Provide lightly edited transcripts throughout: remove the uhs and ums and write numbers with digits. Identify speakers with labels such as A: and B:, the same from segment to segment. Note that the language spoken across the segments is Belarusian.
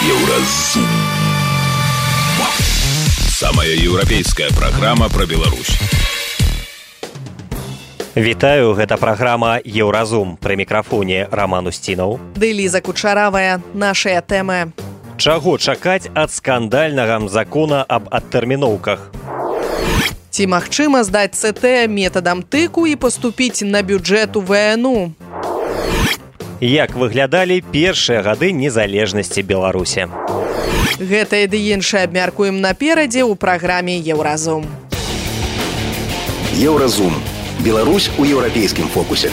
A: Еўразум. Самая еўрапейская праграма пра Беларусь.
B: Вітаю, гэта праграма «Еўразум». Пры мікрафоне Роман Устінаў.
C: Ды Ліза Кучаравая. Нашыя тэмы.
B: Чаго чакаць ад скандальнага закона аб адтэрміноўках?
C: Ці магчыма здаць ЦТ метадам тыку і паступіць на бюджэт у ВНУ?
B: Як выглядалі першыя гады незалежнасці Беларусі?
C: Гэтае ды іншае абмяркуем наперадзе ў праграме «Еўразум».
A: Еўразум. Беларусь у еўрапейскім фокусе.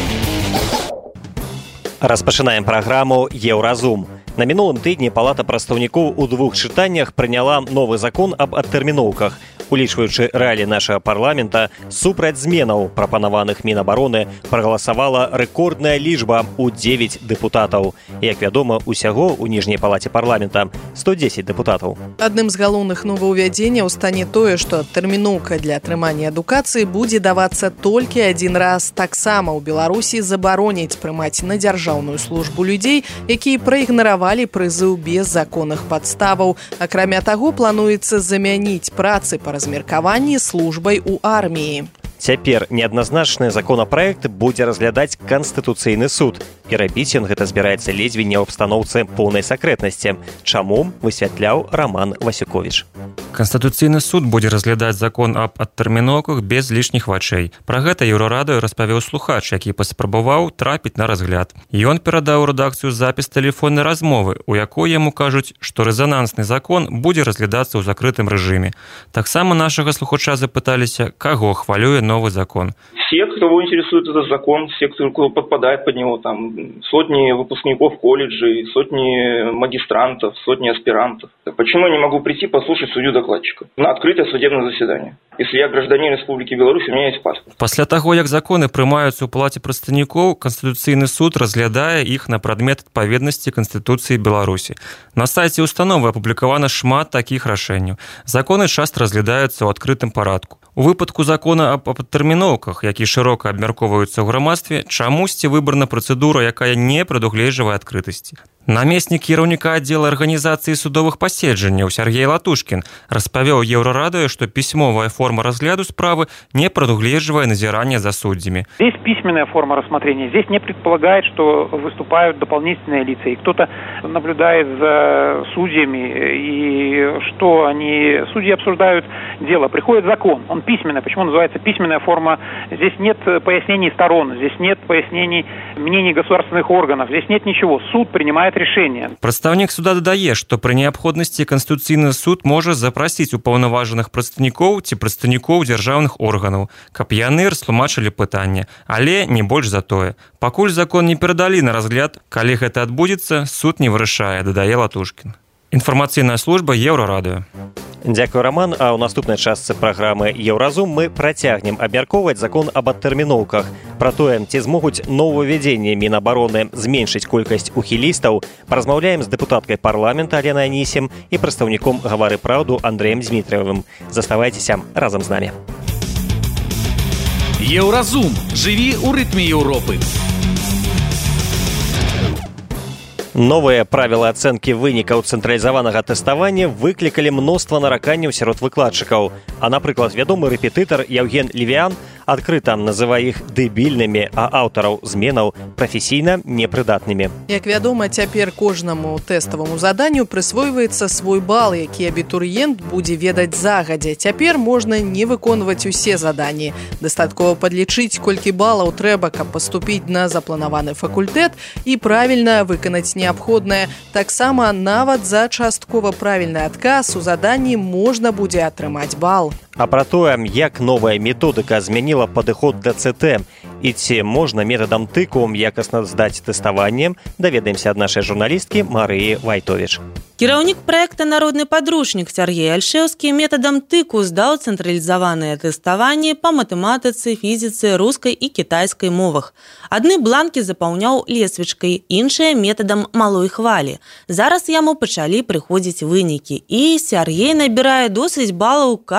B: Распачынаем праграму «Еўразум». На мінулым тыдні Палата прадстаўнікоў у двух чытаннях прыняла новы закон аб адтэрміноўках. Улічваючы рэаліі нашага парламента, супраць зменаў, прапанаваных Мінабароны, прагаласавала рэкордная лічба ў 9 дэпутатаў. Як вядома, усяго ў ніжняй палаце парламента 110 дэпутатаў.
C: Адным з галоўных новаўвядзенняў стане тое, што адтэрміноўка для атрымання адукацыі будзе давацца толькі адзін раз. Таксама ў Беларусі забароняць прымаць на дзяржаўную службу людзей, якія праігнаравалі прызыў без законных падставаў. Акрамя таго, плануецца замяніць працы па размеркаванні службай у арміі.
B: Цяпер неадназначны законапраект будзе разглядаць Канстытуцыйны суд. І рабіць ён гэта збіраецца ледзьве не ў абстаноўцы поўнай сакрэтнасці. Чаму, высвятляў Роман Васюковіч.
D: Канстытуцыйны суд будзе разглядаць закон аб адтэрміноўках без лішніх вачэй. Пра гэта Еўрарадыё распавёў слухач, які паспрабаваў трапіць на разгляд. Ён перадаў у рэдакцыю запіс тэлефоннай размовы, у якой яму кажуць, што рэзанансны закон будзе разглядацца ў закрытым рэжыме. Таксама нашага слухача запыталіся, каго хвалюе новый закон.
E: Все, кого интересует этот закон, все, кто подпадает под него, там сотни выпускников колледжей, сотни магистрантов, сотни аспирантов. Почему я не могу прийти послушать судью-докладчика на открытое судебное заседание? Если я гражданин Республики Беларусь, у меня есть паспорт.
D: Пасля таго, як законы прымаюцца ў палаце прадстаўнікоў, Канстытуцыйны суд разглядае іх на прадмет адпаведнасці Канстытуцыі Беларусі. На сайце установы апублікавана шмат такіх рашэнняў. Законы часта разглядаюцца ў адкрытым парадку. У выпадку закона аб адтэрміноўках, які шырока абмяркоўваюцца ў грамадстве, чамусьці выбрана працэдура, якая не прадугледжвае адкрытасці. Намеснік кіраўніка аддзела арганізацыі судовых паседжанняў Сергей Латушкін распавёў Еўрарадыё, што пісьмовая форма разгляду справы не прадугледжвае назірання за суддзямі.
F: Здесь письменная форма рассмотрения. Здесь не предполагает, что выступают дополнительные лица, и кто-то наблюдает за судьями, и что судьи обсуждают дело. Приходит закон, он письменный. Почему называется письменная форма? Здесь нет пояснений сторон, здесь нет пояснений мнений государственных органов, здесь нет ничего. Суд принимает решение.
D: Прадстаўнік суда дадае, што пры неабходнасці Канстытуцыйны суд можа запрасіць упаўнаважаных прадстаўнікоў ці прадстаўнікоў дзяржаўных органаў, каб яны растлумачылі пытанне, але не больш за тое. Пакуль закон не перадалі на разгляд, калі гэта адбудзецца, суд не вырашае, дадае Латушкін. Інфармацыйная служба Еўрарадыё.
B: Дзякуй, Роман. А ў наступнай частцы праграмы «Еўразум» мы працягнем абмяркоўваць закон аб адтэрміноўках. Пра тое, ці змогуць новаўвядзенні Мінабароны зменшыць колькасць ухілістаў, паразмаўляем з дэпутаткай парламента Аленай Анісім і прадстаўніком «Гавары праўду» Андрэем Дзмітрыевым. Заставайцеся разам з намі.
G: Еўразум. Жыві ў рытме Еўропы.
B: Новыя правілы ацэнкі вынікаў цэнтралізаванага тэставання выклікалі мноства нараканняў сярод выкладчыкаў. А, напрыклад, вядомы рэпетытар Яўген Левіан адкрыта называе іх дэбільнымі, а аўтараў зменаў прафесійна непрыдатнымі.
C: Як вядома, цяпер кожнаму тэставаму заданню прысвойваецца свой бал, які абітурыент будзе ведаць загадзя. Цяпер можна не выконваць усе заданні. Дастаткова падлічыць, колькі балаў трэба, каб паступіць на запланаваны факультэт і правільна выканаць неабходнае. Таксама нават за часткова правільны адказ у заданні можна будзе атрымаць бал.
B: А пра тое, як новая методыка змяніла падыход да ЦТ і ці можна метадам тыку якасна здаць тэставанне, даведаемся ад нашай журналісткі Марыі Вайтовіч.
H: Кіраўнік праекта «Народны падручнік» Сергей Альшэўскі метадам тыку здаў цэнтралізаванае тэставанне па матэматыцы, фізіцы, рускай і кітайскай мовах. Адны бланкі запаўняў лесвічкай, іншыя метадам малой хвалі. Зараз яму пачалі прыходзіць вынікі, і Сергей набірае досыць балаў, каб несці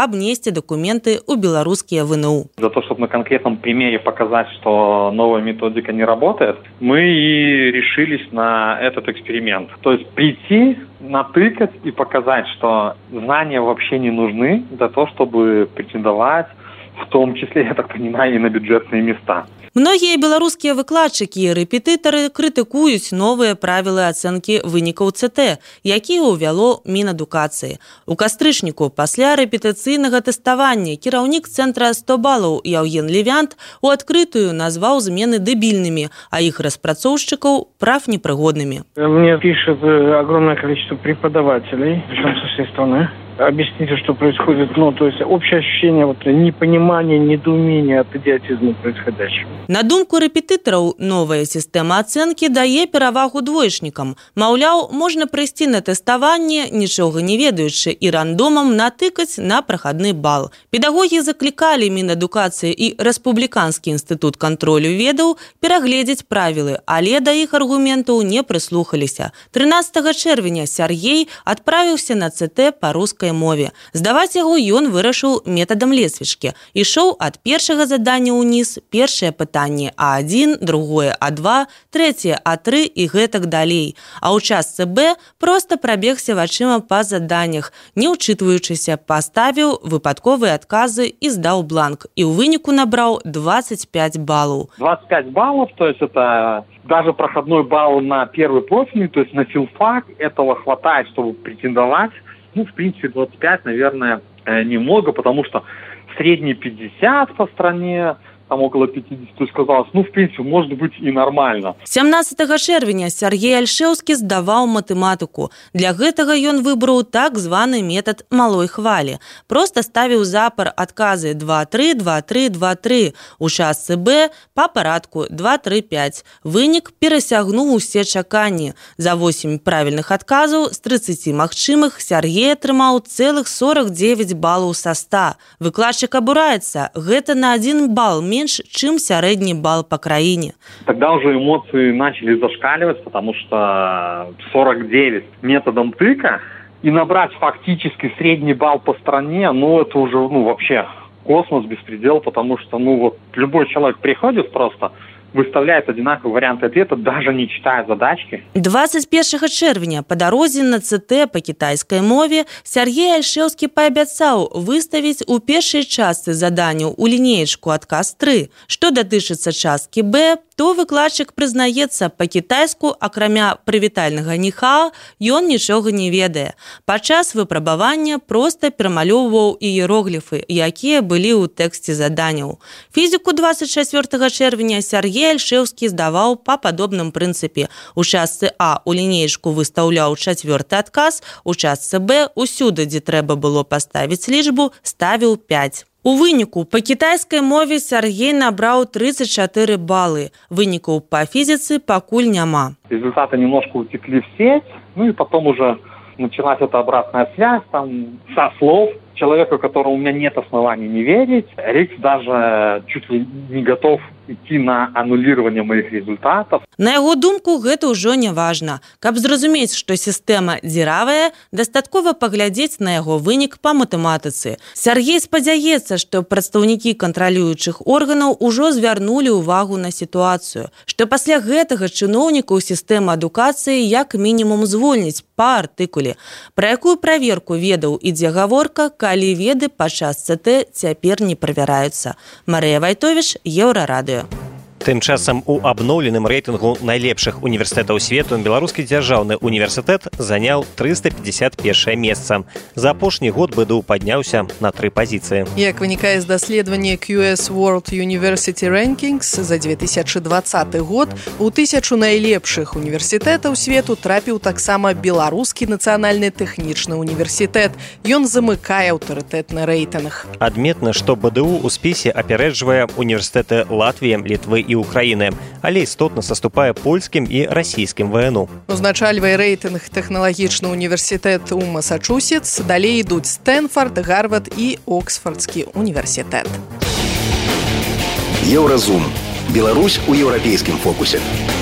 H: перавесці дакументы ў беларускія ВНУ.
I: За то, чтобы на конкретном примере показать, что новая методика не работает, мы и решились на этот эксперимент. То есть прийти, натыкать и показать, что знания вообще не нужны для того, чтобы претендовать, в том числе, я так понимаю, и на бюджетные места.
H: Многія беларускія выкладчыкі і рэпетытары крытыкуюць новыя правілы ацэнкі вынікаў ЦТ, якія ўвяло Мінадукацыі. У кастрычніку пасля рэпетыцыйнага тэставання кіраўнік цэнтра 100 балаў Яўген Левянт у адкрытую назваў змены дэбільнымі, а іх распрацоўшчыкаў правнепрыгоднымі.
J: Мне пишет огромное количество преподавателей, причем со всей страны. Объясните, что происходит. То есть общее ощущение непонимания, недоумения от идиотизма происходящего.
H: На думку рэпетытараў, новая сістэма ацэнкі дае перавагу двоечнікам. Маўляў, можна прыйсці на тэставанне, нічога не ведаючы, і рандомам натыкаць на прахадны бал. Педагогі заклікалі Мінадукацыі і Рэспубліканскі інстытут кантролю ведаў перагледзець правілы, але да іх аргументаў не прыслухаліся. 13 чэрвеня Сяргей адправіўся на ЦТ па рускай мове. Здаваць яго ён вырашыў метадам лесвічкі. Ішоў ад першага задання ўніз, першае пытанне А1, другое А2, трэцяе А3 і гэтак далей. А ў частцы Б проста прабегся вачыма па заданнях, не ўчытваючыся, паставіў выпадковыя адказы і здаў бланк. І ў выніку набраў 25 балаў.
I: 25 баллов, то есть это даже проходной балл на первый профильный, то есть на филфак, этого хватает, чтобы претендовать. В принципе, 25, наверное, немного, потому что средний 50 по стране, там около 50, то есть казалось, в принципе, может быть и нормально.
H: 17 чэрвеня Сяргей Альшэўскі здаваў матэматыку. Для гэтага ён выбраў так званы метад малой хвалі. Проста ставіў запар адказы 2-3, 2-3, 2-3. У частцы Б па парадку 2-3-5. Вынік перасягнуў усе чаканні. За 8 правільных адказаў з 30 магчымых Сяргей атрымаў цэлых 49 балаў са 100. Выкладчык абураецца. Гэта на 1 бал меньше, чем средний балл по краине.
I: Тогда уже эмоции начали зашкаливать, потому что 49 методом тыка и набрать фактически средний балл по стране, это уже вообще космос, беспредел, потому что любой человек приходит просто, выставляет одинаковый вариант ответа, даже не читая задачки.
H: 21 чэрвеня па дарозе на ЦТ па кітайскай мове Сяргей Альшэўскі паабяцаў выставіць у першай частцы заданняў у лінеечку адказ 3. Што датычыцца часткі Б, то выкладчык прызнаецца па-кітайску, акрамя прывітальнага ніхао, ён нічога не ведае. Падчас выпрабавання проста перамалёўваў іерогліфы, якія былі ў тэксце заданняў. Фізіку 24 чэрвеня Сяргей Альшэўскі здаваў па падобным прынцыпе. У частцы А у лінеечку выстаўляў 4-й адказ, у частцы Б усюды, дзе трэба было паставіць лічбу, ставіў 5. У выніку па кітайскай мове Сяргей набраў 34 балы. Вынікаў па фізіцы пакуль няма.
I: Результаты немножко утекли в сеть, и потом уже началась эта обратная связь, со слов человека, которому у меня нет оснований не верить. Рикс даже чуть ли не готов идти на аннулирование моих результатов.
H: На яго думку, гэта ўжо не важна. Каб зразумець, што сістэма дзіравая, дастаткова паглядзець на яго вынік па матэматыцы. Сяргей спадзяецца, што прадстаўнікі кантралюючых органаў ужо звярнулі ўвагу на сітуацыю, што пасля гэтага чыноўнікаў сістэмы адукацыі як мінімум звольніць па артыкуле. Пра якую праверку ведаў ідзе гаворка, калі веды падчас ЦТ цяпер не правяраюцца. Марыя Вайтовіч, Еўрарадыё.
B: Тым часам у абноўленым рэйтынгу найлепшых універсітэтаў свету беларускі дзяржаўны універсітэт заняў 351 месца. За апошні год БДУ падняўся на 3 пазіцыі.
C: Як вынікае з даследавання QS World University Rankings за 2020 год, у 1000 найлепшых універсітэтаў свету трапіў таксама беларускі нацыянальны тэхнічны універсітэт. Ён замыкае аўтарытэтны рэйтынг.
B: Адметна, што БДУ у спісе апярэджвае універсітэты Латвіі, Літвы і Украіны, але істотна саступае польскім і расійскім ВНУ.
C: Узначальвае рэйтынг тэхналагічны універсітэт у Масачусетс, далей ідуць Стэнфорд, Гарвард і Оксфордскі універсітэт.
A: Еўразум. Беларусь у еўрапейскім фокусе.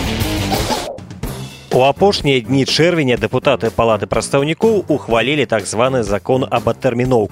B: У апошнія дні чэрвеня дэпутаты Палаты прадстаўнікоў ухвалілі так званы закон аб адтэрміноўках.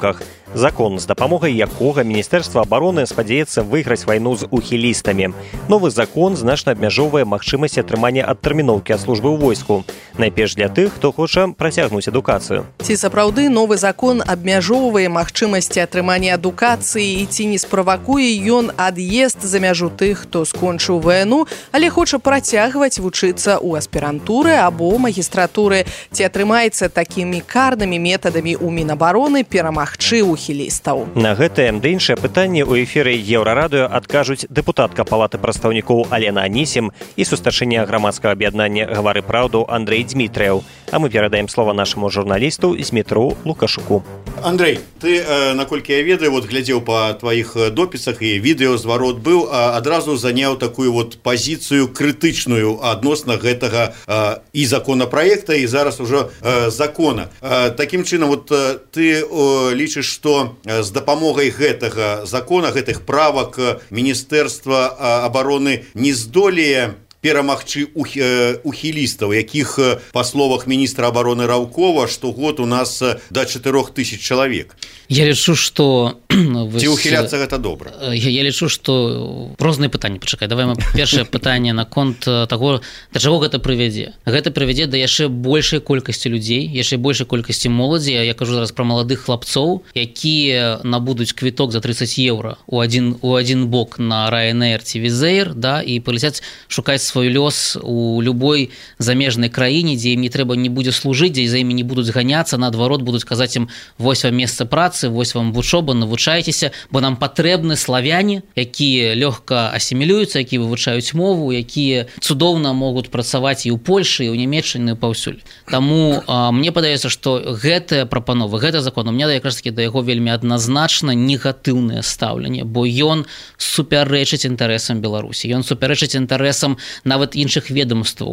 B: Закон, з дапамогай якога Міністэрства абароны спадзяецца выйграць вайну з ухілістамі. Новы закон значна абмяжоўвае магчымасць атрымання адтэрміноўкі ад службы ў войску. Найперш для тых, хто хоча працягнуць адукацыю.
C: Ці сапраўды новы закон абмяжоўвае магчымасці атрымання адукацыі і ці не справакуе ён ад'езд за мяжу тых, хто скончыў вайну, але хоча працягваць вучыцца ў аспірантуры або магістратуры. Ці атрымаецца такімі карнымі метадамі ў Мінабароны перамагчы ухілістаў?
B: На гэтае ды іншае пытанне ў эфіры Еўрарадыё адкажуць дэпутатка Палаты прадстаўнікоў Алена Анісім і сустарчыня грамадскага аб'яднання «Гавары праўду» Андрей Дмітрыяў. А мы перадаем слова нашаму журналісту Змітру Лукашуку.
K: Андрей, ты, наколькі я ведаю, глядзеў па тваіх допісах і відэазварот быў, адразу заняў такую пазіцыю крытычную адносна гэтага і законапраекта, і зараз ужо закона. Такім чынам, ты лічыш, што з дапамогай гэтага закона, гэтых правак Міністэрства абароны не здолее перамагчы ухілістаў, якіх, па словах міністра абароны Раўкова, штогод у нас да 4000 чалавек.
L: Я лічу, што...
K: Ці ухіляцца гэта добра?
L: Я лічу, што... Розныя пытанні, пачакай. Давай мы першае пытанне наконт таго, да чаго гэта прывядзе. Гэта прывядзе да яшчэ большай колькасці людзей, яшчэ большай колькасці моладзі. Я кажу зараз пра маладых хлапцоў, якія набудуць квіток за 30 еўра у адзін бок на Ryanair ці Wizz Air, да, і паляцяць шукаць свой лёс у любой замежнай краіне, дзе ім не трэба не будзе служыць, дзе за імі не будуць ганяцца, наадварот будуць казаць ім: вось вам месца працы, вось вам вучоба, навучайцеся, бо нам патрэбны славяне, якія лёгка асімілююцца, якія вывучаюць мову, якія цудоўна могуць працаваць і ў Польшы, і ў Нямецчыне, паўсюль. Таму мне падаецца, што гэтая прапанова, гэты закон, у меня якраз такі да яго вельмі адназначна негатыўнае стаўленне, бо ён супярэчыць інтарэсам Беларусі, ён супярэчыць інтарэсам нават іншых ведомстваў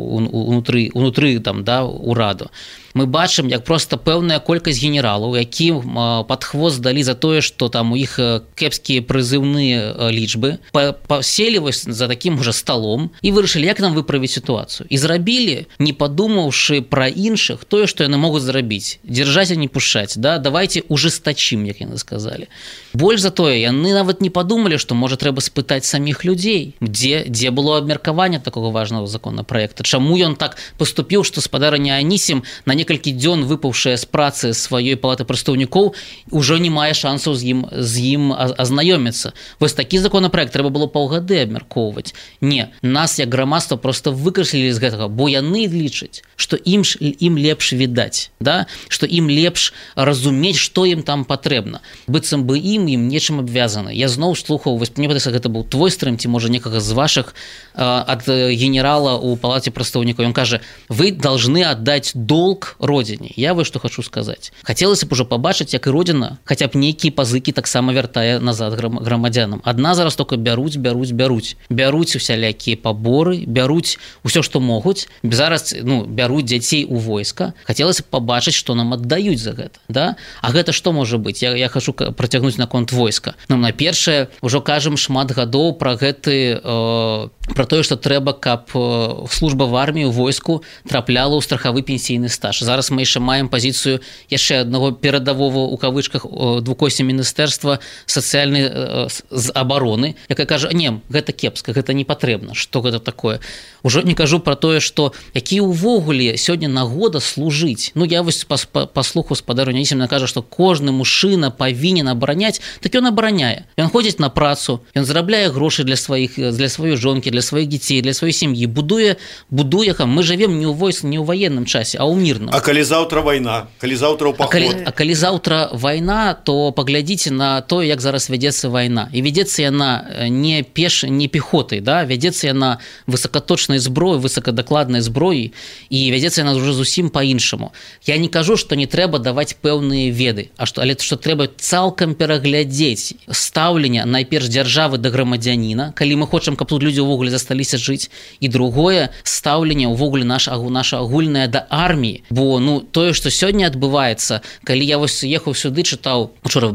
L: унутры там, да, ураду. Мы бачым, як проста пэўная колькасць генералаў, якім пад хвост далі за тое, што там у іх кепскія прызыўныя лічбы, паселі вось за такім уже сталом і вырашылі, як нам выправіць сітуацыю. І зрабілі, не падумаўшы пра іншых, тое, што яны могуць зрабіць. Дзяржаць, а не пушаць, да? Давайте ужестачым, як яны сказалі. Больш за тое, яны нават не падумалі, што можа трэба спытаць саміх людзей, дзе было абмеркаванне такога важнага законапраекта, чаму ён так паступіў, што спадарня Анісім на некалькі дзён выпаўшая з працы сваёй палаты прадстаўнікоў ужо не мае шансаў з ім азнаёміцца. Вось такі законапраект трэба было паўгады абмяркоўваць. Не, нас як грамадства проста выкашлялі з гэтага, бо яны лічаць, што ім лепш відаць, да? Што ім лепш разумець, што ім там патрэбна. Быццам бы ім нечым абвязаны. Я зноў слухаў, вось мне падаецца, гэта быў твой стрым, ці можа некага з вашых, ад генерала ў палаце прадстаўнікоў. Ён кажа: вы должны аддаць долг родине. Я вот что хочу сказать. Хотелось бы уже побачить, як и родина, хотя б нейкие пазыки таксама вяртае назад грамадзянам. Адна зараз только бяруць усялякія паборы, бяруць усё, што могуць. Зараз, бяруць дзяцей у войска. Хотелось бы побачыць, што нам аддаюць за гэта, да? А гэта што можа быць? Я хочу працягнуць наконт войска. На першае, ужо кажам шмат гадоў пра гэты пра тое, што трэба, каб служба в арміі, у войску трапляла ў страхавы пенсійны стаж. Зараз мы яшчэ маем пазіцыю яшчэ аднаго перадавого у кавычках двукосці міністэрства сацыяльнай з абароны, якая кажа: не, гэта кепска, гэта не патрэбна. Што гэта такое? Ужо не кажу пра тое, што які ўвогуле сёння нагода служыць. Я вось паслухаў спадарню Анісім, кажа, што кожны мужчына павінен абараняць, так ён абараняе. Ён ходзіць на працу, ён зарабляе грошы для сваёй жонкі, для сваіх дзяцей, для сваёй сям'і, будуе. Мы жывем не ў ваенным часе, а ў мірным.
K: А калі заўтра вайна, калі заўтра ў паход?
L: А калі заўтра вайна, то паглядзіце на тое, як зараз вядзецца вайна. І вядзецца яна не пехотай, да? Вядзецца яна высокаточнай зброі, высокадакладнай зброі, і вядзецца яна ўжо зусім па-іншаму. Я не кажу, што не трэба даваць пэўныя веды, але што трэба цалкам пераглядзець стаўленне найперш дзяржавы да грамадзяніна, калі мы хочам, каб тут людзі ўвогуле засталіся жыць, і другое стаўленне ўвогуле наша агульнае да арміі. Бо тое, што сёння адбываецца, калі я вось ехаў сюды, чытаў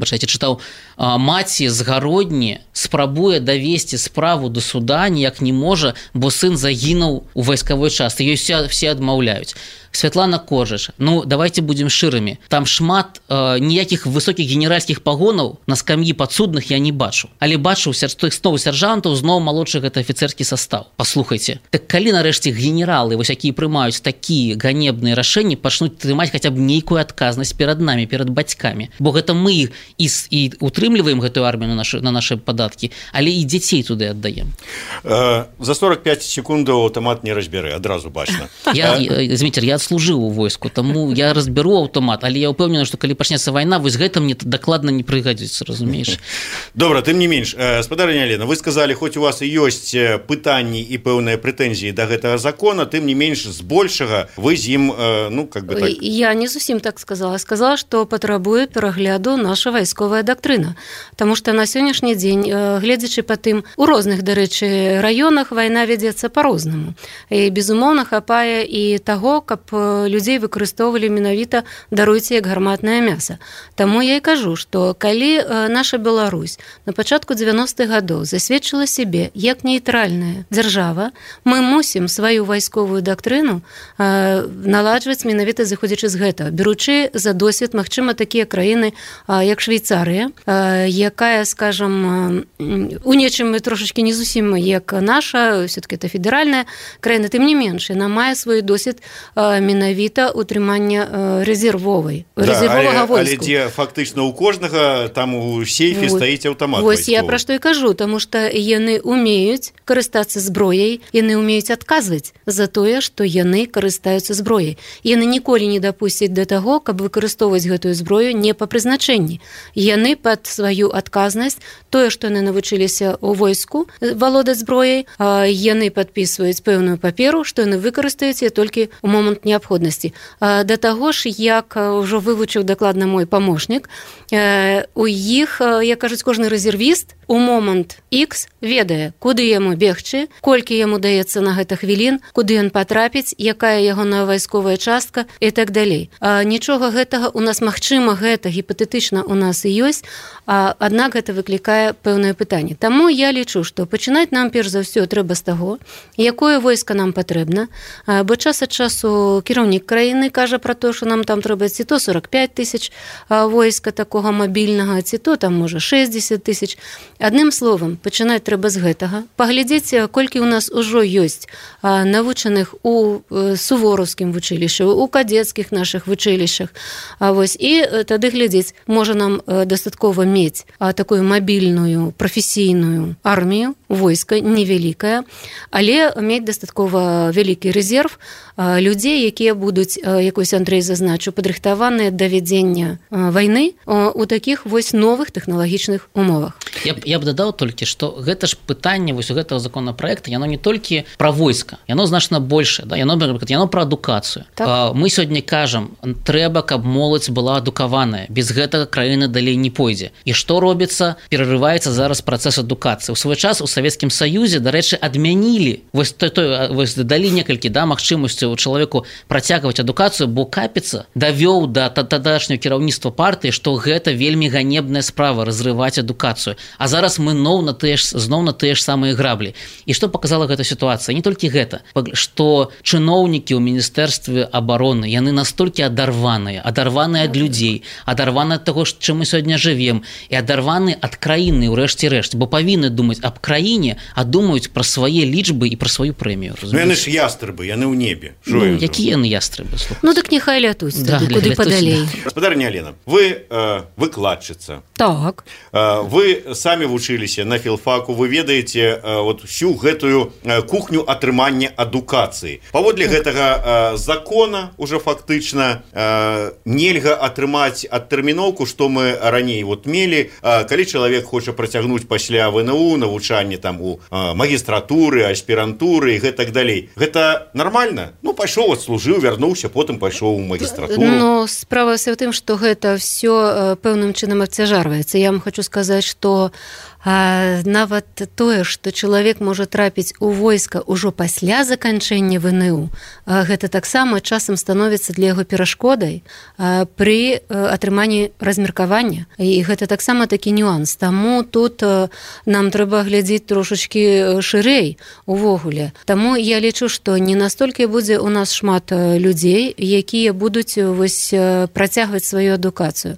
L: маці з Гародні спрабуе давесці справу да суда, ніяк не можа, бо сын загінуў у вайскавой частцы, ёй все адмаўляюць. Святлана Коржыч, ну давайте будем шчырымі, там шмат ніякіх высокіх генеральскіх пагонаў на скам'і падсудных я не бачу, але бачу зноў сяржантаў, зноў малодшы гэта афіцэрскі састаў. Паслухайце, так калі нарэшце генералы вось якія прымаюць такія ганебныя рашэнні пачнуць трымаць хаця б нейкую адказнасць перад намі, перад бацькамі, бо гэта мы і утрымліваем гэтую армію на нашы падаткі, але і дзяцей туды аддаем.
K: За 45 секундаў аўтамат не разбярэ, адразу бачна.
L: Зміцер, я адслужыў у войску, таму я разбяру аўтамат, але я ўпэўнены, што калі пачнецца вайна, вось гэта мне дакладна не прыгадзіцца, разумееш?
K: Добра, тым не менш, спадарыня Алена, вы сказалі, хоць у вас і ёсць пытанні і пэўныя прэтэнзіі да гэтага закона, тым не менш збольшага вы з ім, ну, как бы так...
M: Я не зусім так сказала. Сказала, што патрабуе перагляду наша вайсковая дактрына. Таму што на сённяшні дзень, гледзячы па тым, у розных, дарэчы, раёнах вайна вядзецца па-рознаму. І, безумоўна, хапае і таго, каб людзей выкарыстоўвалі менавіта, даруйце, як гарматнае мяса. Таму я і кажу, што калі наша Беларусь на пачатку 90-х гадоў засведчыла сябе як нейтральная дзяржава, мы мусім сваю вайсковую дактрыну наладжваць менавіта зыходзячы з гэтага, беручы за досвед, магчыма, такія краіны, як Швейцарыя, якая, скажам, у нечым трошачкі не зусім як наша, все-таки это федэральная краіна, тым не менш, яна мае свой досвед менавіта утрымання резервовага войску.
K: Але дзе фактычна у кожнага там у сейфе стаіць аўтамат вайсковы.
M: Вось я пра што і кажу, таму што яны умеюць карыстацца зброяй, яны умеюць адказваць за тое, што яны карыстаюцца зброяй. Яны ніколі не дапусцяць да таго, каб выкарыстоўваць гэтую зброю не па прызначэнні. Яны пад сваю адказнасць, тое, што яны навучыліся ў войску валодаць зброяй, яны падпісваюць пэўную паперу, што яны выкарыстаюць яе толькі ў момант неабходнасці. Да таго ж, як ўжо вывучыў дакладна мой памочнік, у іх, як кажуць, кожны рэзервіст у момант X ведае, куды яму бегчы, колькі яму даецца на гэта хвілін, куды ён патрапіць, якая ягоная вайсковая частка і так далей. Нічога гэтага у нас, магчыма, гэта гіпатэтычна у нас і ёсць, аднак гэта выклікае пэўнае пытанне. Таму я лічу, што пачынаць нам перш за ўсё трэба з таго, якое войска нам патрэбна, бо час ад часу кіраўнік краіны кажа пра то, што нам там трэба ці то 45 тысяч войска такога мабільнага, ці то там можа 60 тысяч. Адным словам, пачынаць трэба з гэтага, паглядзець, колькі у нас ужо ёсць навучаных у сувораўскім вучылішчы, у кадецкіх нашых вучылішчах. Вось, і тады глядзець, можа нам дастаткова мець такую мабільную, прафесійную армію, войска невялікая, але мець дастаткова вялікі рэзерв людзей, якія будуць, як вось Андрэй зазначыў, падрыхтаваныя да вядзення вайны у такіх вось новых тэхналагічных умовах.
L: Я б дадаў толькі, што гэта ж пытанне вось у гэтага законапраекта, яно не толькі пра войска, яно значна большае, да? Яно пра адукацыю. Так. Мы сёння кажам, трэба, каб моладзь была адукаваная, без гэтага краіна далей не пойдзе. І што робіцца? Перарываецца зараз працэс адукацыі. У свой час у Савецкім Саюзе, дарэчы, адмянілі, вось далі некалькі магчымасцяў чалавеку працягваць адукацыю, бо Капіца давёў да тадашняго кіраўніцтва партыі, што гэта вельмі ганебная справа разрываць адукацыю. А зараз мы зноў на тыя ж самыя граблі. І што паказала гэта сітуацыя? Не толькі гэта, што чыноўнікі ў міністэрстве абароны, яны настолькі адарваныя ад людзей, адарваныя ад таго, чым мы сёння жывем, і адарваны ад краіны ў рэшце рэшт, бо павінны думаць аб краіне, а думаюць пра свае лічбы і пра сваю прэмію.
K: Яны ж ястрыбы, яны ў небе.
L: Якія яны ястрыбы?
M: Ну так няхай лятуць, куды падалей.
K: Гаспадарня Алена, вы выкладчыца.
M: Так.
K: Вы самі вучыліся на філфаку, вы ведаеце всю гэтую кухню атрымання адукацыі. Паводле гэтага закона уже фактычна нельга атрымаць адтэрміноўку, што мы раней мелі, калі чалавек хоча працягнуць пасля ВНУ навучанне там у магістратуры, аспірантуры і гэтак далей. Гэта нармальна? Ну, пайшоў, адслужыў, вярнуўся, потым пайшоў у магістратуру.
M: Ну, справа ў тым, што гэта все пэўным чынам абцяжарваецца. Я вам хочу сказаць, што нават тое, што чалавек можа трапіць у войска ўжо пасля заканчэння ВНУ, гэта таксама часам становіцца для яго перашкодай пры атрыманні размеркавання. І гэта таксама такі нюанс. Таму тут нам трэба глядзець трошачкі шырэй увогуле. Таму я лічу, што не настолькі будзе у нас шмат людзей, якія будуць працягваць сваю адукацыю.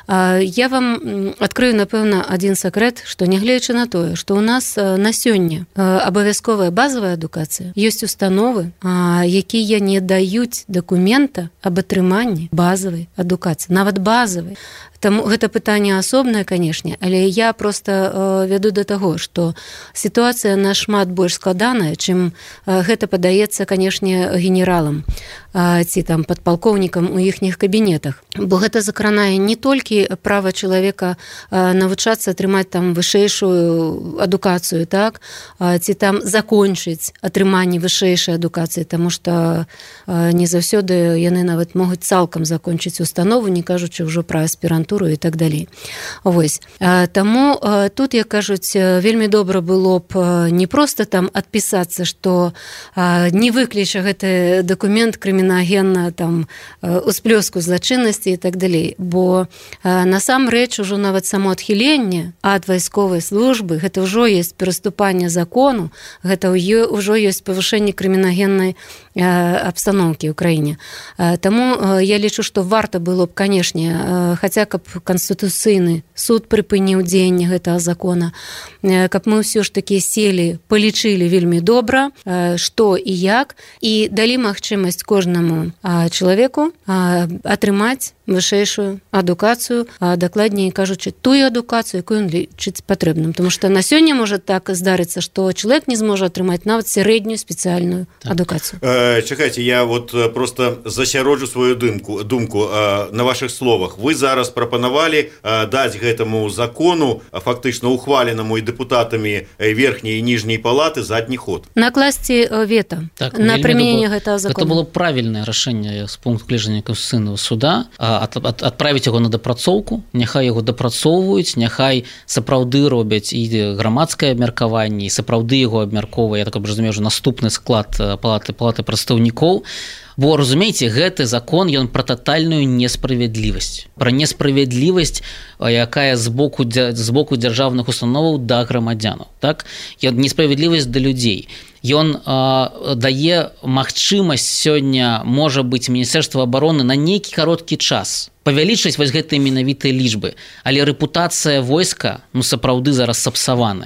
M: Я вам адкрыю, напэўна, адзін сакрэт, што нягледзячы на тое, што ў нас на сёння абавязковая базавая адукацыя, ёсць установы, якія не даюць дакумента аб атрыманні базавай адукацыі, нават базавай. Таму гэта пытанне асобнае, канешне, але я проста вяду да таго, што сітуацыя нашмат больш складаная, чым гэта падаецца, канешне, генералам ці там падпалкоўнікам у іхніх кабінетах. Бо гэта закранае не толькі права чалавека навучацца атрымаць там вышэйшую адукацыю, так, ці там закончыць атрыманне вышэйшай адукацыі, таму што не заўсёды яны нават могуць цалкам закончыць установу, не кажучы ўжо пра аспірантуру і так далей. Вось. Таму тут, як кажуць, вельмі добра было б не проста там адпісацца, што не выкліча гэты дакумент крымінагенна там усплёску злачыннасці і так далей. Бо насамрэч ужо нават само адхіленне ад вайсковай службы, гэта ўжо ёсць пераступанне закону, гэта ўжо ёсць павышэнне крымінагеннай абстаноўкі ў краіне. Таму я лічу, што варта было б, канешне, хаця каб Канстытуцыйны суд прыпыніў дзеянне гэтага закона, каб мы ўсё ж такі селі, палічылі вельмі добра, што і як, і далі магчымасць кожнаму чалавеку атрымаць вышэйшую адукацыю, дакладней кажучы, тую адукацыю, якую ён лічыць патрэбным. Тому што на сёння можа так здарыцца, што чалавек не зможа атрымаць нават сярэднюю спецыяльную адукацыю.
K: Чакайце, я вот просто засяроджу сваю думку на ваших словах. Вы зараз прапанавалі даць гэтаму закону, фактычна ухваленаму і дэпутатамі верхняй і ніжняй палаты задні ход.
M: Накласці вето на прымяненне гэтага закона.
L: Это было правільнае рашэнне з пункту гледжання Конституцыйнага суда, адправіць яго на дапрацоўку, няхай яго дапрацоўваюць, няхай сапраўды робяць і грамадскае абмеркаванне, і сапраўды яго абмяркоўвае, я так разумею, наступны склад палаты прадстаўнікоў. Бо, разумееце, гэты закон, ён пра татальную несправядлівасць. Пра несправядлівасць, якая з боку дзяржаўных установаў да грамадзянаў. Так? Несправядлівасць да людзей. Ён дае магчымасць сёння, можа быць, Міністэрства абароны на нейкі кароткі час павялічыць вось гэтыя менавітыя лічбы. Але рэпутацыя войска, сапраўды зараз сапсаваная.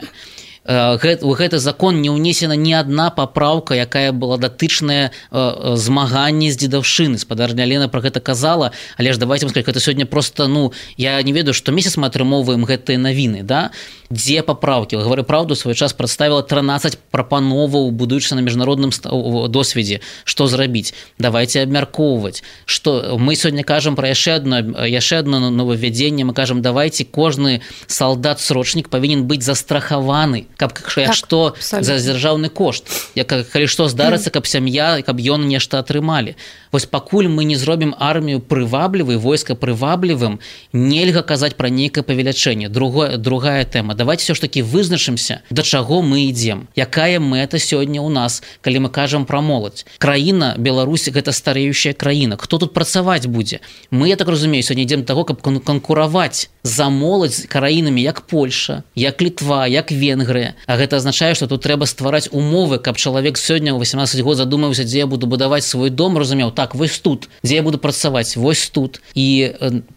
L: У гэты закон не ўнесена ні адна папраўка, якая была датычная змаганні з дзедаўшчыны. Спадарня Лена пра гэта казала, але ж давайте вам сказаць, гэта сёння просто, я не ведаю, што месяц мы атрымоўваем гэтыя навіны, да? Дзе папраўкі? Гавары праўду, свой час прадставіла 13 прапановаў, будуючыся на міжнародным досведзе, што зрабіць. Давайте абмяркоўваць. Што мы сёння кажам пра яшчэ одно новаввядзенне, мы кажам, давайте кожны салдат-срочнік павінен быць застрахаваны, каб што за дзяржаўны кошт, калі што здарыцца, каб сям'я, каб ён нешта атрымалі. Вось пакуль мы не зробім армію прываблівай, войска прываблівым, нельга казаць пра нейкае павелічэнне. Другая тэма. Давайте все ж таки вызначымся, да чаго мы ідзем. Якая мэта сёння ў нас, калі мы кажам пра моладзь. Краіна, Беларусь, гэта стареючая краіна. Хто тут працаваць будзе? Мы, я так разумею, сёння ідзем да таго, каб канкураваць за моладзь краінамі, як Польша, як Літва, як Венгрыя. А гэта азначае, што тут трэба ствараць умовы, каб чалавек сёння ў 18 год задумаўся, дзе я буду будаваць свой дом, разумеў, так, вось тут, дзе я буду працаваць, вось тут. І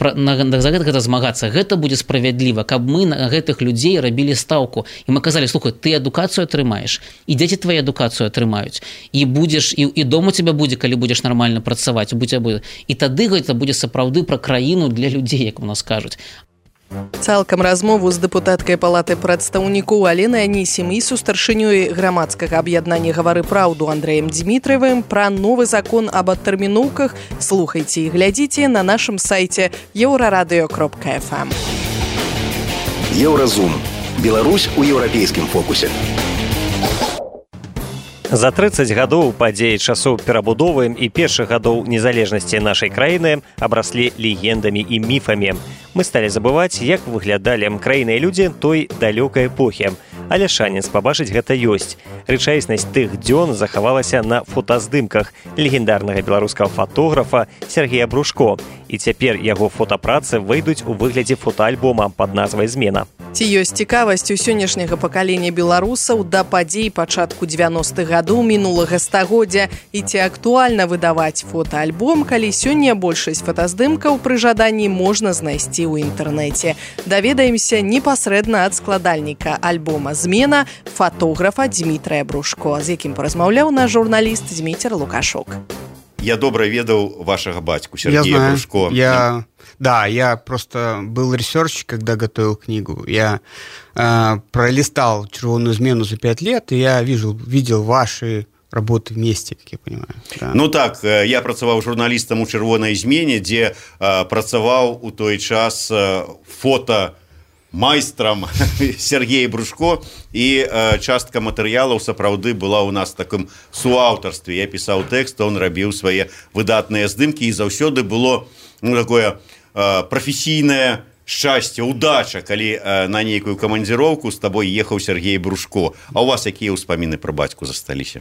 L: за гэта змагацца. Гэта будзе справядліва, каб мы на гэтых людзей рабілі стаўку. І мы казалі, слухай, ты адукацыю атрымаеш, і дзеці твае адукацыю атрымаюць. І будзеш, і дом у цябе будзе, калі будзеш нармальна працаваць. І тады гэта будзе сапраўды пра краіну для людзей, як у нас кажуць.
C: Цалкам размову з дэпутаткай палаты прадстаўнікоў Аленай Анісім і сустаршынёй грамадскага аб'яднання «Гавары праўду» Андрэем Дмітраевым пра новы закон аб адтэрміноўках слухайце і глядзіце на нашым сайце euraradio.fm.
A: Еўразум. Беларусь у еўрапейскім фокусе.
B: За 30 гадоў падзеі часу перабудовы і першых гадоў незалежнасці нашай краіны абраслі легендамі і міфамі. Мы сталі забываць, як выглядалі краіны і людзі той далёкай эпохі. Але шанец пабачыць гэта ёсць. Рэчаіснасць тых дзён захавалася на фотаздымках легендарнага беларускага фотографа Сергея Брушко. І цяпер яго фотапрацы выйдуць у выглядзе фотоальбома пад назвай «Змена».
C: Ці ёсць цікавасць у сённяшняга пакалення беларусаў да падзей пачатку 90-х гадоў мінулага стагоддзя і ці актуальна выдаваць фотоальбом, калі сёння большасць фотаздымкаў пры жаданні можна знайсці ў інтэрнэце. Даведаемся непасрэдна ад складальніка альбома «Змена» фотографа Дмітрая Брушко, з якім паразмаўляў наш журналіст Зміцер Лукашок.
K: Я добра ведаў вашага бацьку Сергея Брушко.
N: Я просто был ресерч, когда готовил книгу. Я пролистал «Червоную змену» за 5 лет, и я видел ваши работы вместе, как я понимаю. Да.
K: Ну так, я працаваў журналістам у «Чырвонай змене», дзе працаваў у той час фотамайстрам Сергей Брушко, і частка матэрыялаў сапраўды была ў нас такім суаўтарстве. Я пісаў тэкст, он рабіў свае выдатныя здымкі, і заўсёды было такое прафесійнае шчасце, удача, калі на нейкую камандзіроўку з табой ехаў Сергей Брушко. А у вас якія ўспаміны пра бацьку засталіся?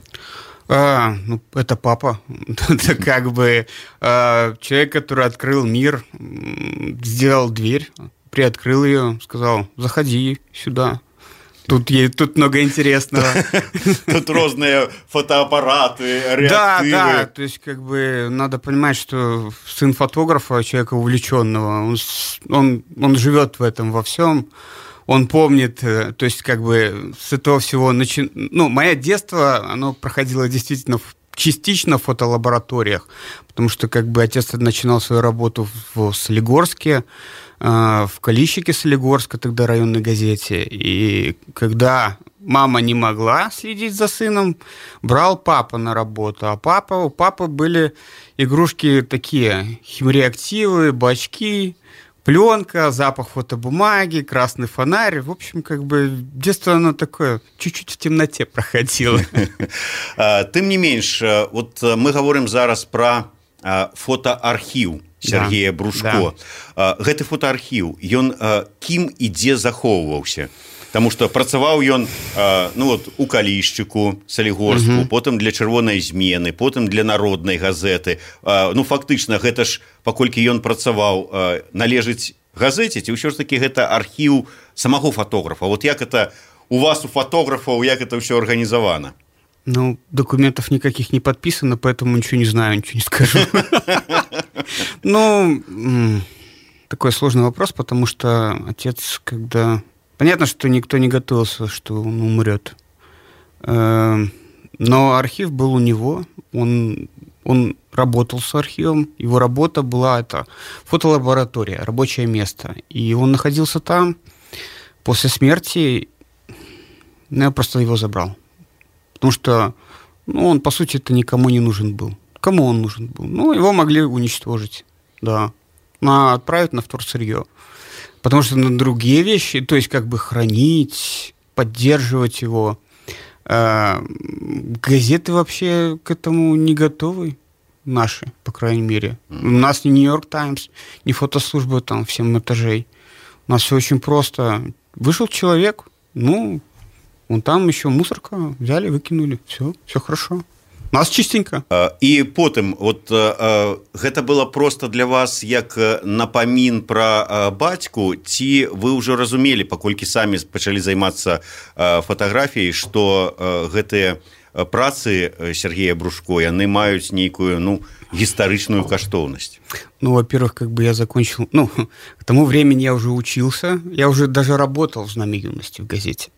N: Это папа. Это как бы человек, который открыл мир, сделал дверь, приоткрыл ее, сказал: заходи сюда. Тут много интересного.
K: Тут разные фотоаппараты, реактивы.
N: Да, то есть как бы надо понимать, что сын фотографа, человека увлеченного, он живет в этом во всем, он помнит, то есть как бы с этого всего мое детство, оно проходило действительно частично в фотолабораториях, потому что как бы отец начинал свою работу в Солигорске, в Калищике Солигорска, тогда районной газете. И когда мама не могла следить за сыном, брал папа на работу. А у папы были игрушки такие: химреактивы, бачки, пленка, запах фотобумаги, красный фонарь. В общем, как бы детство оно такое, чуть-чуть в темноте проходило.
K: Тым не менш, вот мы говорим зараз про фотоархіў Сергея Брушко. Гэты фотоархіў, ён кім і дзе захоўваўся? Таму што працаваў ён у Калішчыку, Салігорску, потым для «Чырвонай змены», потым для «Народнай газеты». Фактычна, гэта ж, паколькі ён працаваў, належыць газеце, ці ўсё ж такі гэта архіў самого фотографа? Вот як это у вас, у фотографаў, як это ўсё арганізавана?
N: Документов никаких не подписано, поэтому ничего не знаю, ничего не скажу. Такой сложный вопрос, потому что отец, когда... Понятно, что никто не готовился, что он умрет. Но архив был у него, он работал с архивом, его работа была это фотолаборатория, рабочее место. И он находился там. После смерти я просто его забрал. Потому что он, по сути, это никому не нужен был. Кому он нужен был? Его могли уничтожить, да. Отправить на вторсырье. Потому что на другие вещи, то есть как бы хранить, поддерживать его. Газеты вообще к этому не готовы, наши, по крайней мере. У нас не «Нью-Йорк Таймс», не фотослужба там в 7 этажей. У нас все очень просто. Вышел человек, вон там еще мусорка, взяли, выкинули. Все хорошо. У нас чистенько.
K: І потым, гэта было просто для вас як напамін пра бацьку, ці вы ўжо разумелі, паколькі самі пачалі займацца фатаграфіяй, што гэтыя працы Сергея Брушко, яны маюць нейкую, гістарычную каштоўнасць?
N: Во-первых, как бы я закончил... к тому времени я уже учился, я уже даже работал в «Знамя юности» в газете.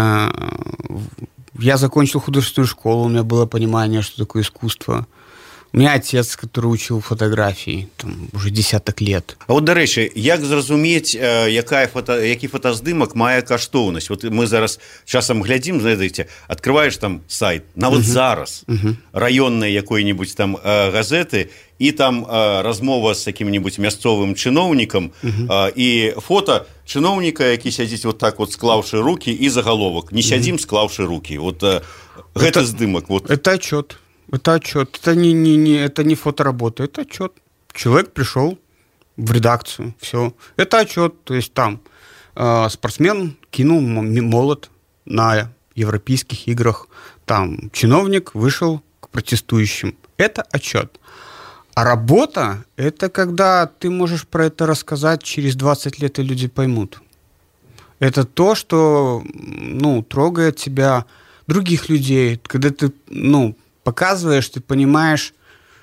N: Я закончил художественную школу, у меня было понимание, что такое искусство. У меня отец, который учил фотографии, там, уже десяток лет.
K: А вот, дарэчы, як зразумець, які фотаздымак мае каштоўнасць? Вот мы зараз часам глядзім, знаете, открываешь там сайт, нават зараз, раённай якой-нибудь там газеты, і там размова з якім-нибудь мясцовым чыноўнікам, і фото чыноўніка, які сядзіць вот так вот, склаўшы руки, і заголовок. Не сядзім, склаўшы руки. Вот гэта здымак. Вот.
N: Это отчет. Это отчет. Это не фоторабота, это отчет. Человек пришел в редакцию, все. Это отчет. То есть там спортсмен кинул молот на европейских играх. Там чиновник вышел к протестующим. Это отчет. А работа – это когда ты можешь про это рассказать через 20 лет, и люди поймут. Это то, что трогает тебя, других людей. Когда ты показываешь, ты понимаешь,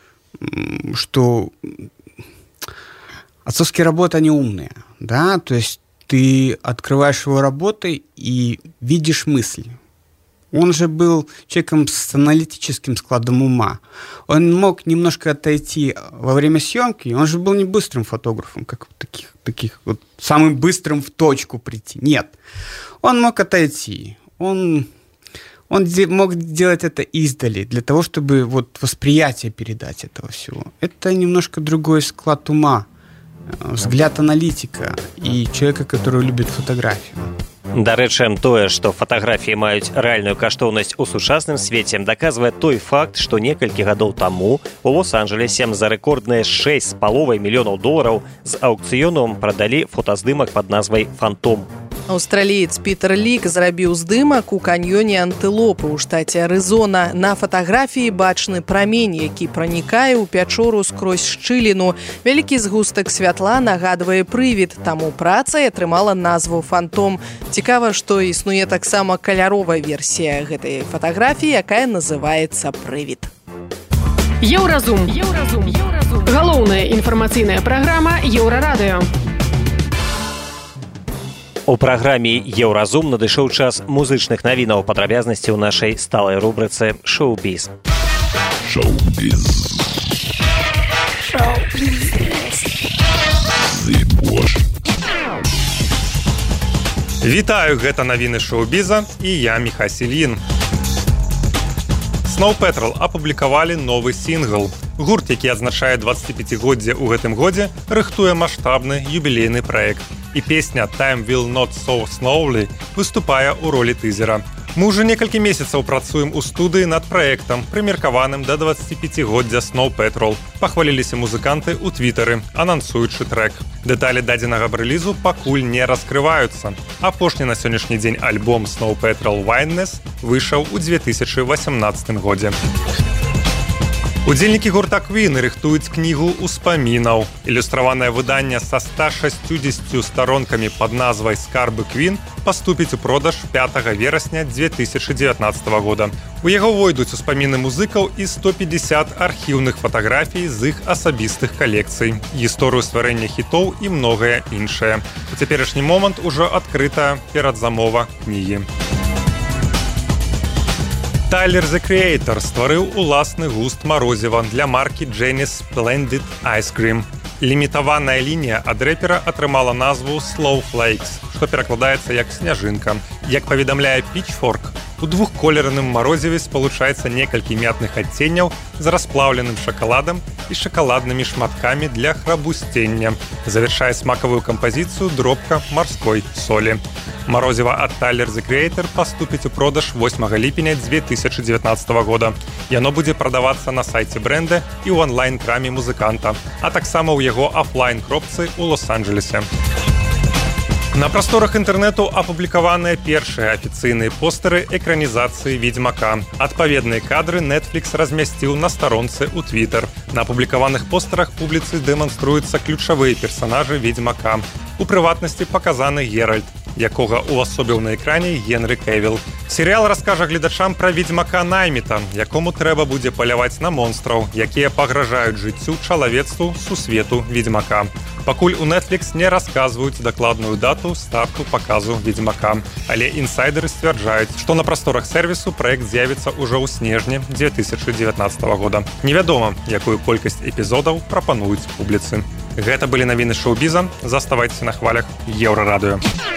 N: что отцовские работы, они умные. Да? То есть ты открываешь его работы и видишь мысли. Он же был человеком с аналитическим складом ума. Он мог немножко отойти во время съемки. Он же был не быстрым фотографом, как таких вот самым быстрым в точку прийти. Нет. Он мог отойти. Он мог делать это издали, для того, чтобы вот восприятие передать этого всего. Это немножко другой склад ума, взгляд аналитика и человека, который любит фотографию.
B: Дарэчы, тое, што фатаграфіі маюць рэальную каштоўнасць у сучасным свеце, даказвае той факт, што некалькі гадоў таму у Лос-Анджелесе за рэкордныя $6,5 мільёнаў з аўкцыёну прадалі фотаздымак пад назвай «Фантом».
C: Аўстраліец Пітер Лік зрабіў здымак у каньёне Антылопы ў штаце Арызона. На фатаграфіі бачны прамень, які пранікае ў пячору скрозь шчыліну. Вялікі згустак святла нагадвае прывід, таму праца і атрымала назву «Фантом». Цікава, што існуе таксама каляровая версія гэтай фатаграфіі, якая называецца «Прывід».
O: Еўразум. Галоўная інфармацыйная праграма Еўрарадыё.
B: У праграме «Еўразум» надышоў час музычных навінаў, падрабязнасці ў нашай сталай рубрыцы «Шоу-біз».
D: Вітаю, гэта навіны шоу-біза і я Міхась Ільін. Snow Patrol апублікавалі новы сінгл. Гурт, які адзначае 25годдзе ў гэтым годзе, рыхтуе маштабны юбілейны праект. І песня «Time Will Not So Slowly» выступае ў ролі тызера. Мы ўжо некалькі месяцаў працуем у студыі над праектам, прымеркаваным да 25годдзя Snow Patrol. Пахваліліся музыканты ў твітары, анансуючы трэк. Дэталі дадзенага рэлізу пакуль не раскрываюцца. Апошні на сённяшні дзень альбом Snow Patrol Wildness выйшаў у 2018 годзе. Удзельнікі гурта Queen рыхтуюць кнігу ўспамінаў. Ілюстраванае выданне са 160 старонкамі пад назвай «Скарбы Queen» паступіць у продаж 5 верасня 2019 года. У яго войдуць успаміны музыкаў і 150 архіўных фатаграфій з іх асабістых калекцый, гісторыю стварэння хітоў і многае іншае. У цяперашні момант ужо адкрытая перадзамова кнігі. Тайлер The Creator стварыў уласны густ марозіва для маркі Jenny's Splendid Ice Cream. Лімітаваная лінія ад рэпера атрымала назву Slow Flakes, што перакладаецца як «сняжынка». Як паведамляе Pitchfork, у двухколерным марозіве спалучаецца некалькі мятных адценняў з расплаўленым шакаладам і шакаладнымі шматкамі для храбусцення. Завяршае смакавую кампазіцыю дробка марской солі. Марозіва ад Tyler The Creator паступіць у продаж 8 ліпеня 2019 года. Яно будзе прадавацца на сайце бренда і ў онлайн-краме музыканта, а таксама ў яго офлайн-кропцы ў Лос-Анджелесе. На прасторах інтэрнэту апублікаваныя першыя афіцыйныя постэры экранізацыі «Ведзьмака». Адпаведныя кадры Netflix размясціў на старонцы ў Twitter. На апублікаваных постэрах публіцы дэманструюцца ключавыя персанажы «Ведзьмака». У прыватнасці паказаны Геральт, якога ўвасобіў на экране Генры Кевіл. Серыял раскажа гледачам пра ведзьмака Найміта, якому трэба будзе паляваць на монстраў, якія пагражаюць жыццю чалавецтву сусвету ведзьмака. Пакуль у Netflix не расказваюць дакладную дату старту паказу ведзьмака, але інсайдеры сцвярджаюць, што на прасторах сервісу праект з'явіцца ўжо ў снежні 2019 года. Невядома, якую колькасць эпізодаў прапануюць публіцы. Гэта былі навіны шоу-біза. Заставайцеся на хвалях Еўрарадыё.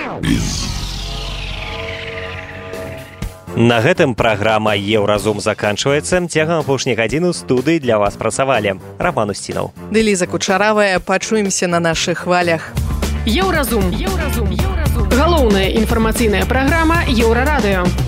B: На гэтым праграма «Еўразум» заканчваецца. Цягам апошняй гадзіны ў студыі для вас працавалі Роман Устінаў.
C: Ды Ліза Кучаравая. Пачуемся на нашых хвалях.
O: Еўразум. Галоўная інфармацыйная праграма Еўрарадыё.